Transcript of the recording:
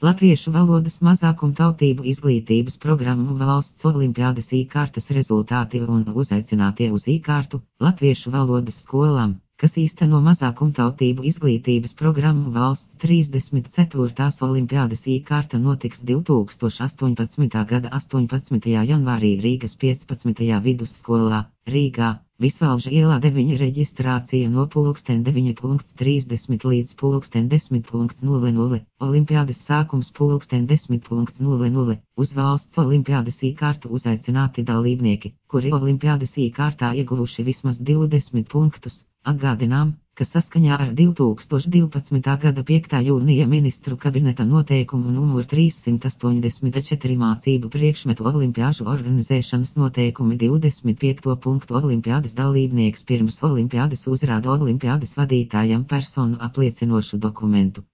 Latviešu valodas mazākumtautību izglītības programmu valsts olimpiādes īkārtas rezultāti un uzaicinātie uz īkārtu latviešu valodas skolām, kas īsteno mazākumtautību izglītības programmu valsts 34. olimpiādes īkārta notiks 2018. gada 18. janvārī Rīgas 15. vidusskolā, Rīgā. Visvalža ielā 9 reģistrācija no pulksten 9.30 līdz pulksten 10.00, olimpiādes sākums pulksten 10.00, uz valsts olimpiādes īkārtu uzaicināti dalībnieki, kuri olimpiādes īkārtā ieguvuši vismaz 20 punktus. Atgādinām, ka saskaņā ar 2012. gada 5. jūnija ministru kabineta noteikumu numur 384 mācību priekšmetu olimpiāžu organizēšanas noteikumi 25. punktu olimpiādes dalībnieks pirms olimpiādes uzrāda olimpiādes vadītājam personu apliecinošu dokumentu.